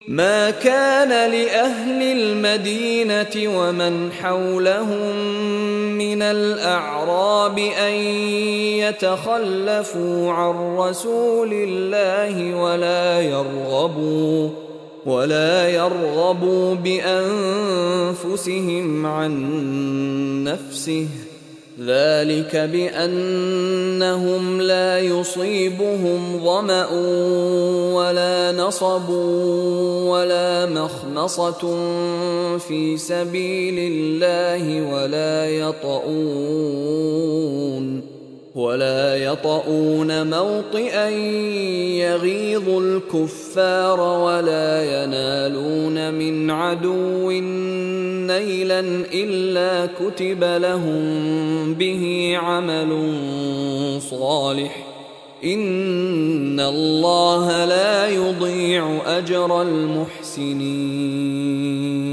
ما كان لأهل المدينة ومن حولهم من الأعراب أن يتخلفوا عن رسول الله ولا يرغبوا بأنفسهم عن نفسه، ذلك بأنهم لا يصيبهم ظمأ ولا نصب ولا مخمصة في سبيل الله ولا يطؤون موطئا يغيظ الكفار ولا ينالون من عدو نيلا إلا كتب لهم به عمل صالح، إن الله لا يضيع أجر المحسنين.